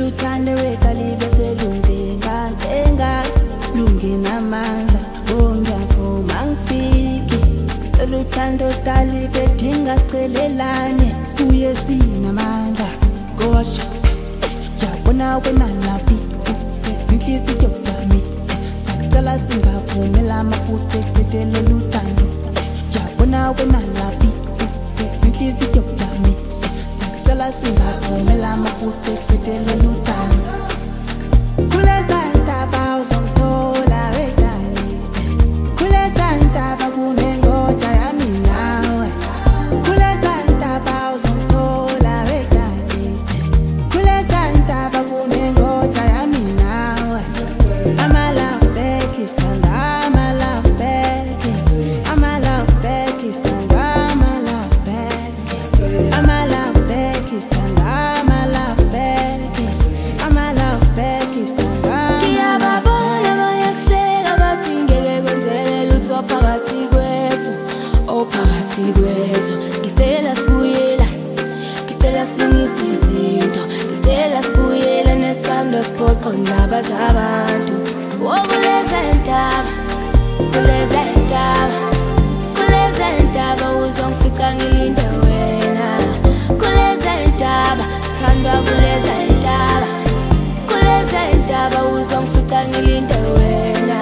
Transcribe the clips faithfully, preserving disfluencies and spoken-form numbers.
loluthando wetalibe selungenga enga lunginamandla ongiyavuma ngibhiki loluthando talibe dinga siqhelelane sibuye sinamandla gosh yabona wena lavi zinhliziyo yami sacela singavumela amaphutha eqede loluthando yabona wena lavi zinhliziyo yami sacela singavumela amaphutha eqede loluthando kuleza ndaba uzongithola wedali kuleza ndaba kunengoja yami nawe kuleza ndaba uzongithola wedali kuleza ndaba kunengoja yami nawe ama love back is tanda ama love back ama love back is tanda ama love back ama love back is tanda ama love back ama love back is tanda ngiyababona bayahleka bathi ngeke kwenzeke lutho phakathi kwethu oh phakathi kwethu ngicela sibuyela ngicela silungise izinto ngicela sibuyela nesando siphoqo ndaba zabantu oh kuleza ndaba kuleza ndaba kuleza ndaba uzongifika ngilinde wena kuleza ndaba sithandwa kuleza ndaba kuleza ndaba uzongifika ngilinde wena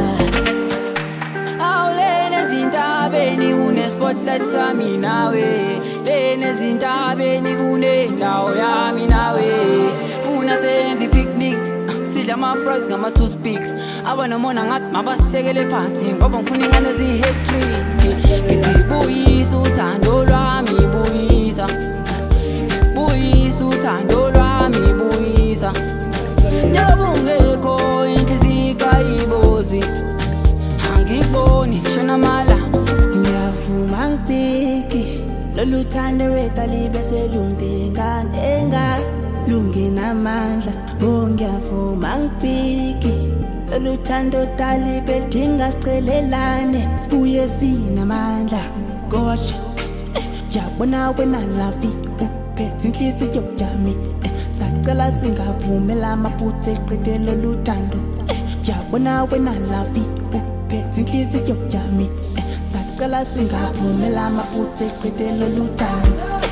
awulene zintabeni une spotlight sami nawe lene zintabeni kunendawo yami nawe funa senze picnic sidla ama-fries ngama-toothpick abanomona ngathi mabasekele phansi ngoba ngifuna ingane ziyi-hattrick ngithi buyisa uthando lwami buyisa buyisa uthando lwami buyisa njengoba ungekho inhliziyo kayibozi angikuboni shona mala ngiyavuma ngibhiki loluthando wetalibe selungenga enga lunginamandla ongiyavuma ngibhiki loluthando talibe dinga siqhelelane sibuye sinamandla gosh yabona wena lavi uphethe inhliziyo yami sacela singavumela amaphutha eqede loluthando yabona wena lavi uphethe inhliziyo yami sacela singavumela amaphutha eqede loluthando